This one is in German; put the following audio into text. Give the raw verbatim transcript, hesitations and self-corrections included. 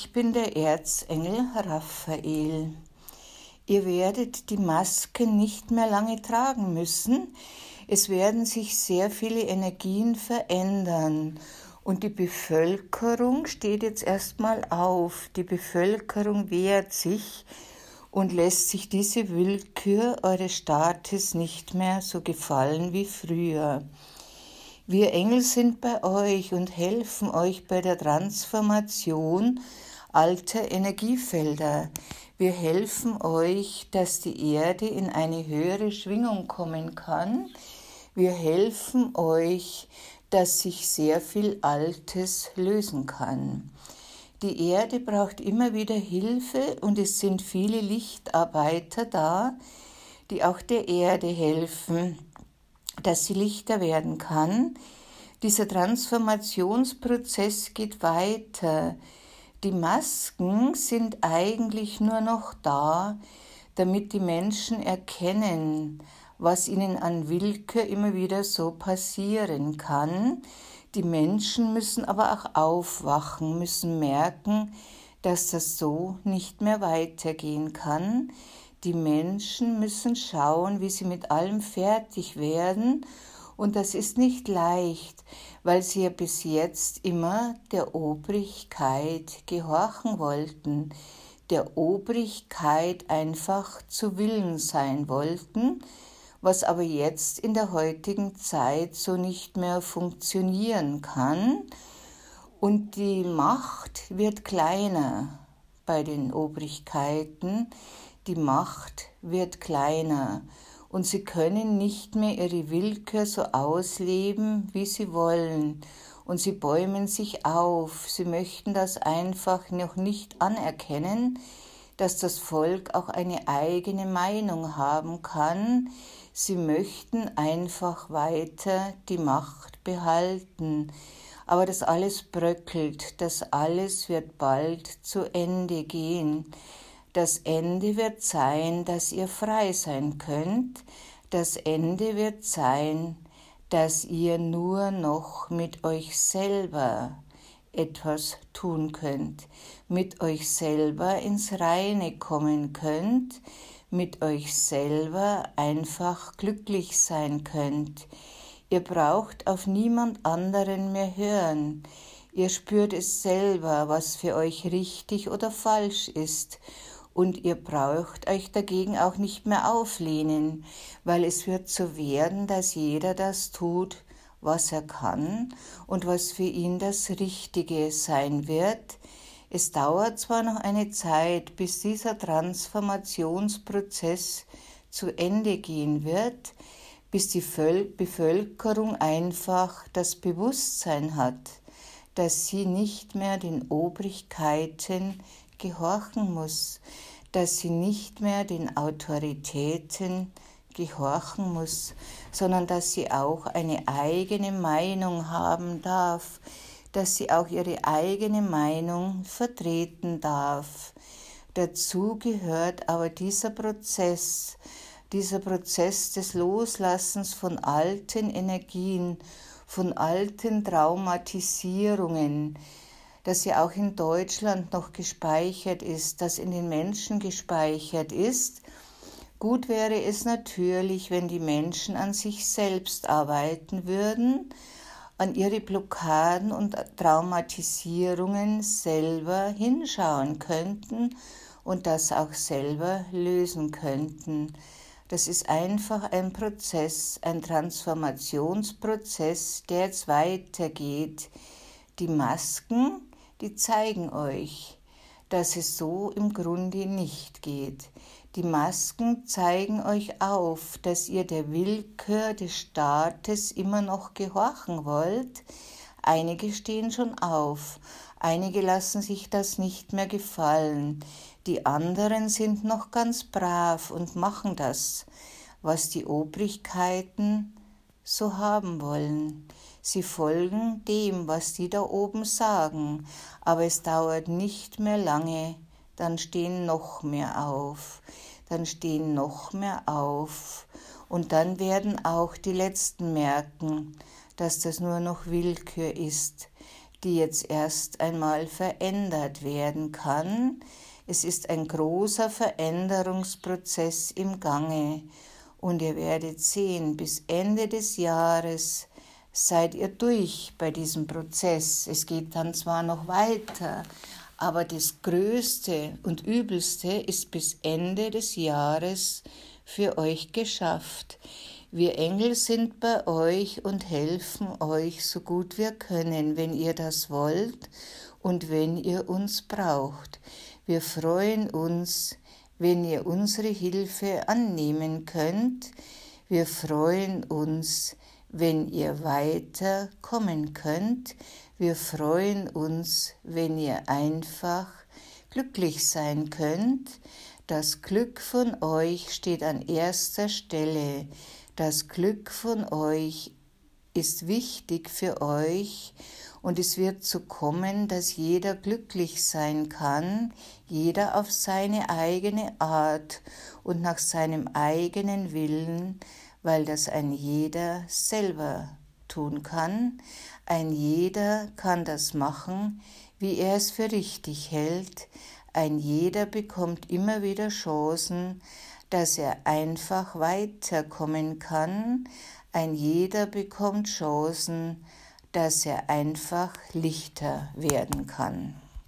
Ich bin der Erzengel Raphael. Ihr werdet die Maske nicht mehr lange tragen müssen. Es werden sich sehr viele Energien verändern. Und die Bevölkerung steht jetzt erstmal auf. Die Bevölkerung wehrt sich und lässt sich diese Willkür eures Staates nicht mehr so gefallen wie früher. Wir Engel sind bei euch und helfen euch bei der Transformation alter Energiefelder. Wir helfen euch, dass die Erde in eine höhere Schwingung kommen kann. Wir helfen euch, dass sich sehr viel Altes lösen kann. Die Erde braucht immer wieder Hilfe und es sind viele Lichtarbeiter da, die auch der Erde helfen, dass sie lichter werden kann. Dieser Transformationsprozess geht weiter. Die Masken sind eigentlich nur noch da, damit die Menschen erkennen, was ihnen an Willkür immer wieder so passieren kann. Die Menschen müssen aber auch aufwachen, müssen merken, dass das so nicht mehr weitergehen kann. Die Menschen müssen schauen, wie sie mit allem fertig werden. Und das ist nicht leicht, weil sie ja bis jetzt immer der Obrigkeit gehorchen wollten, der Obrigkeit einfach zu Willen sein wollten, was aber jetzt in der heutigen Zeit so nicht mehr funktionieren kann. Und die Macht wird kleiner bei den Obrigkeiten. Die Macht wird kleiner und sie können nicht mehr ihre Willkür so ausleben, wie sie wollen. Und sie bäumen sich auf. Sie möchten das einfach noch nicht anerkennen, dass das Volk auch eine eigene Meinung haben kann. Sie möchten einfach weiter die Macht behalten. Aber das alles bröckelt, das alles wird bald zu Ende gehen. Das Ende wird sein, dass ihr frei sein könnt. Das Ende wird sein, dass ihr nur noch mit euch selber etwas tun könnt, mit euch selber ins Reine kommen könnt, mit euch selber einfach glücklich sein könnt. Ihr braucht auf niemand anderen mehr hören. Ihr spürt es selber, was für euch richtig oder falsch ist. Und ihr braucht euch dagegen auch nicht mehr auflehnen, weil es wird so werden, dass jeder das tut, was er kann und was für ihn das Richtige sein wird. Es dauert zwar noch eine Zeit, bis dieser Transformationsprozess zu Ende gehen wird, bis die Bevölkerung einfach das Bewusstsein hat, dass sie nicht mehr den Obrigkeiten gehorchen muss, dass sie nicht mehr den Autoritäten gehorchen muss, sondern dass sie auch eine eigene Meinung haben darf, dass sie auch ihre eigene Meinung vertreten darf. Dazu gehört aber dieser Prozess, dieser Prozess des Loslassens von alten Energien, von alten Traumatisierungen, das ja auch in Deutschland noch gespeichert ist, das in den Menschen gespeichert ist. Gut wäre es natürlich, wenn die Menschen an sich selbst arbeiten würden, an ihre Blockaden und Traumatisierungen selber hinschauen könnten und das auch selber lösen könnten. Das ist einfach ein Prozess, ein Transformationsprozess, der jetzt weitergeht. Die Masken, die zeigen euch, dass es so im Grunde nicht geht. Die Masken zeigen euch auf, dass ihr der Willkür des Staates immer noch gehorchen wollt. Einige stehen schon auf, einige lassen sich das nicht mehr gefallen. Die anderen sind noch ganz brav und machen das, was die Obrigkeiten so haben wollen. Sie folgen dem, was die da oben sagen, aber es dauert nicht mehr lange, dann stehen noch mehr auf, dann stehen noch mehr auf und dann werden auch die Letzten merken, dass das nur noch Willkür ist. die jetzt erst einmal verändert werden kann. Es ist ein großer Veränderungsprozess im Gange und ihr werdet sehen, bis Ende des Jahres seid ihr durch bei diesem Prozess. Es geht dann zwar noch weiter, aber das Größte und Übelste ist bis Ende des Jahres für euch geschafft. Wir Engel sind bei euch und helfen euch so gut wir können, wenn ihr das wollt und wenn ihr uns braucht. Wir freuen uns, wenn ihr unsere Hilfe annehmen könnt. Wir freuen uns, wenn ihr weiterkommen könnt. Wir freuen uns, wenn ihr einfach glücklich sein könnt. Das Glück von euch steht an erster Stelle. Das Glück von euch ist wichtig für euch und es wird so kommen, dass jeder glücklich sein kann, jeder auf seine eigene Art und nach seinem eigenen Willen, weil das ein jeder selber tun kann. Ein jeder kann das machen, wie er es für richtig hält. Ein jeder bekommt immer wieder Chancen, dass er einfach weiterkommen kann. Ein jeder bekommt Chancen, dass er einfach lichter werden kann.